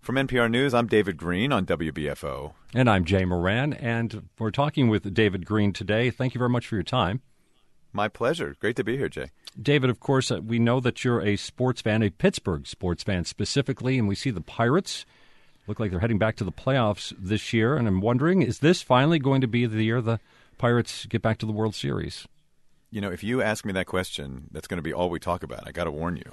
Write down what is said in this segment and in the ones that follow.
From NPR News, I'm David Green on WBFO. And I'm Jay Moran, and we're talking with David Green today. Thank you very much for your time. My pleasure. Great to be here, Jay. David, of course, we know that you're a sports fan, a Pittsburgh sports fan specifically, and we see the Pirates look like they're heading back to the playoffs this year. And I'm wondering, is this finally going to be the year the Pirates get back to the World Series? You know, if you ask me that question, that's going to be all we talk about. I got to warn you.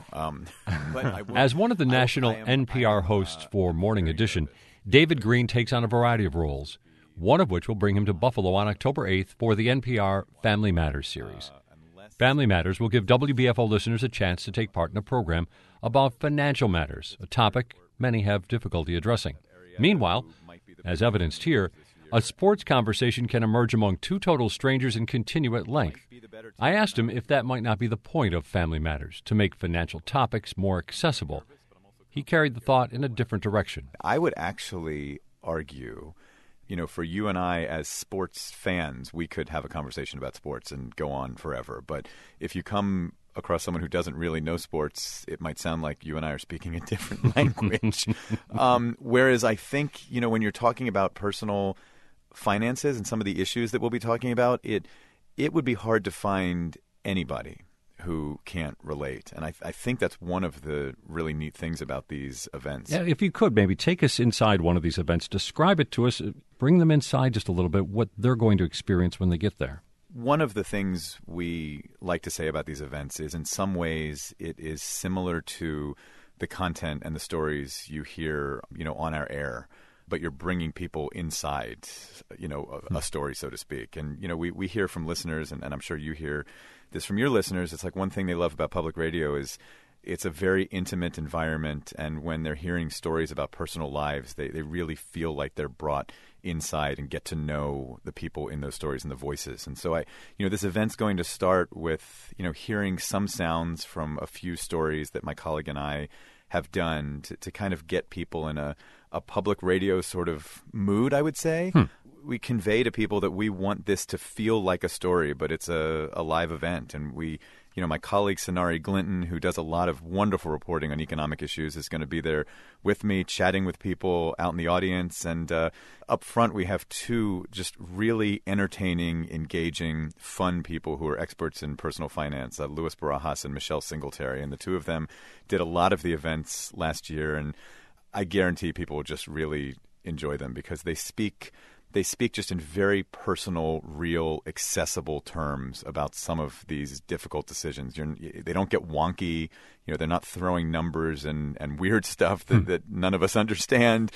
As one of the national NPR hosts for Morning Edition, David Green takes on a variety of roles, one of which will bring him to Buffalo on October 8th for the NPR Family Matters series. Family Matters will give WBFO listeners a chance to take part in a program about financial matters, a topic many have difficulty addressing. Meanwhile, as evidenced here, a sports conversation can emerge among two total strangers and continue at length. I asked him if that might not be the point of Family Matters, to make financial topics more accessible. He carried the thought in a different direction. I would actually argue, you know, for you and I as sports fans, we could have a conversation about sports and go on forever. But if you come across someone who doesn't really know sports, it might sound like you and I are speaking a different language. Whereas I think, you know, when you're talking about personal finances and some of the issues that we'll be talking about, it would be hard to find anybody who can't relate. And I think that's one of the really neat things about these events. Yeah, if you could maybe take us inside one of these events, describe it to us, bring them inside just a little bit, what they're going to experience when they get there. One of the things we like to say about these events is in some ways it is similar to the content and the stories you hear, you know, on our air, but you're bringing people inside, you know, a story, so to speak. And, you know, we hear from listeners, and I'm sure you hear this from your listeners. It's like one thing they love about public radio is it's a very intimate environment, and when they're hearing stories about personal lives, they really feel like they're brought inside and get to know the people in those stories and the voices. And so this event's going to start with, you know, hearing some sounds from a few stories that my colleague and I have done to kind of get people in a public radio sort of mood, I would say. We convey to people that we want this to feel like a story, but it's a live event. And my colleague Sonari Glinton, who does a lot of wonderful reporting on economic issues, is going to be there with me, chatting with people out in the audience. And up front, we have two just really entertaining, engaging, fun people who are experts in personal finance, Louis Barajas and Michelle Singletary. And the two of them did a lot of the events last year, and I guarantee people will just really enjoy them because they speak just in very personal, real, accessible terms about some of these difficult decisions. They don't get wonky. You know, they're not throwing numbers and weird stuff that none of us understand.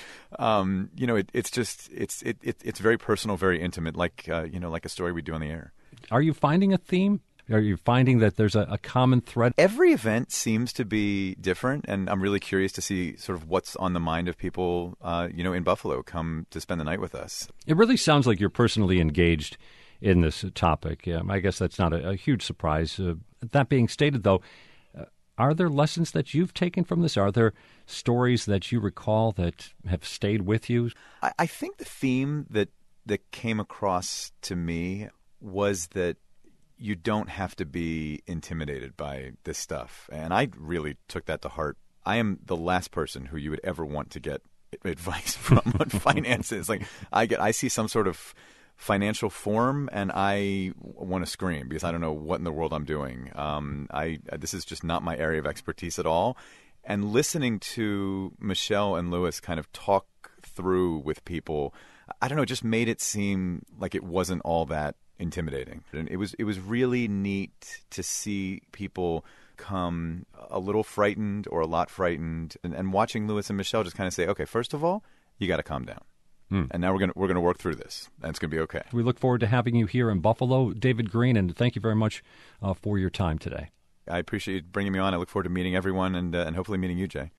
It's very personal, very intimate, like a story we do on the air. Are you finding a theme? Are you finding that there's a common thread? Every event seems to be different, and I'm really curious to see sort of what's on the mind of people, in Buffalo come to spend the night with us. It really sounds like you're personally engaged in this topic. I guess that's not a huge surprise. That being stated, though, are there lessons that you've taken from this? Are there stories that you recall that have stayed with you? I think the theme that came across to me was that you don't have to be intimidated by this stuff. And I really took that to heart. I am the last person who you would ever want to get advice from on finances. Like I see some sort of financial form and I want to scream because I don't know what in the world I'm doing. This is just not my area of expertise at all. And listening to Michelle and Louis kind of talk through with people, I don't know, it just made it seem like it wasn't all that intimidating. And it was really neat to see people come a little frightened or a lot frightened, and watching Louis and Michelle just kind of say, okay, first of all, you got to calm down. And now we're gonna work through this, and it's gonna be okay. We look forward to having you here in Buffalo, David Green, and thank you very much for your time today. I appreciate you bringing me on. I look forward to meeting everyone and hopefully meeting you, Jay.